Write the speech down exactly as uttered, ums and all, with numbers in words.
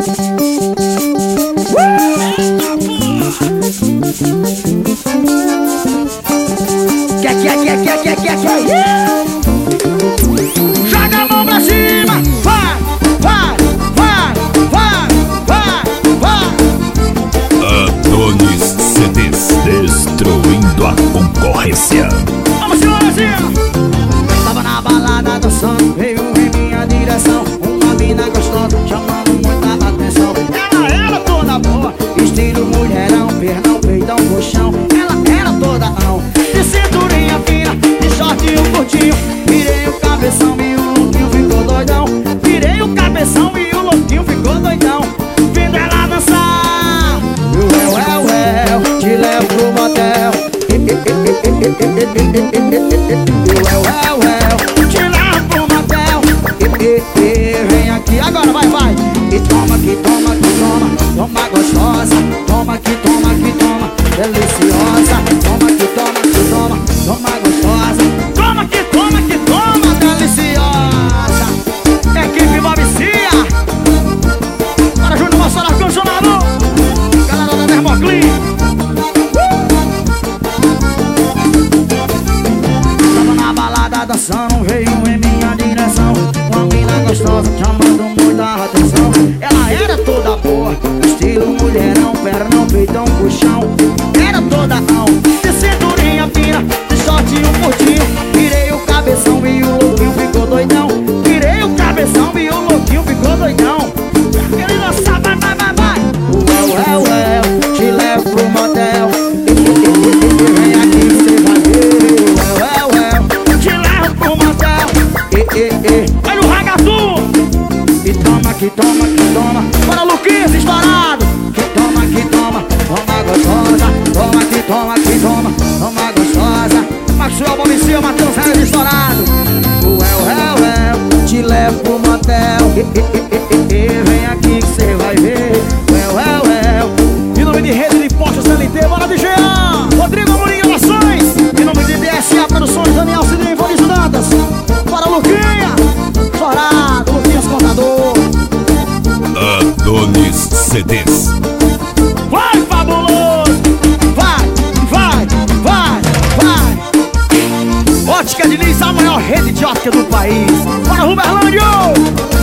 Que que que que que que que joga a mão pra cima, vai, vai, vai, vai, vai, vai. Adonis C Ds, destruindo a concorrência. Vamos, senhorzinha. Tava na balada dançando, veio em minha direção uma mina gostosa, chamando muita atenção. Ela era toda boa, estilo mulherão, pernão, peitão, colchão. Ela era toda ão, de cinturinha fina, de short e um curtinho. Virei o cabeção e o louquinho ficou doidão. Virei o cabeção e o louquinho ficou doidão. Vindo ela dançar, ué, ué, ué, te levo pro motel. Ué, ué, ué, te levo pro motel. Vem aqui, agora vai, vai. E toma aqui, toma aqui, toma. Toma gostosa, toma aqui, toma aqui, toma. Deliciosa, toma aqui, toma aqui, toma. Toma gostosa, toma aqui, toma aqui, toma. Deliciosa. Equipe Babicia. Para Júnior Moçada, funcionário. Galera da Dermoclin. Tava na balada dançando, veio em minha direção uma mina gostosa, chamando muita atenção. Ela era toda boa, estilo mulherão, pernão, peitão, puxão. Era toda ão, de cinturinha fina, de short e um curtinho. Virei o cabeção e o louquinho ficou doidão. Virei o cabeção e o louquinho ficou doidão. Ele dançava, vai, vai, vai, vai. Ué, ué, ué, te levo pro motel. Vem aqui que cê vai ver. Ué, ué, ué, te levo pro motel. Olha o ragazzo. E toma aqui, toma aqui, toma. Bora, Luquinhas, estourado. Que toma aqui, toma. Toma gostosa. Toma aqui, toma aqui, toma. Toma gostosa. Maxwell, Babicia, Matheus, Reis, estourado. Ué, ué, ué, te levo pro motel. Vem aqui que cê vai ver. Ué, ué, ué. Em nome de Rede de Postos L T, bora de Jean. Rodrigo Amorim, Orações. Em nome de D S A Produções, Daniel Cidinho e Valdir Dantas. Bora, Luquinha. Estourado, Luquinhas Contador. Adonis C Ds. Vai, fabuloso! Vai, vai, vai, vai! Ótica Diniz, a maior rede de ótica do país. Bora, Ruberlândio!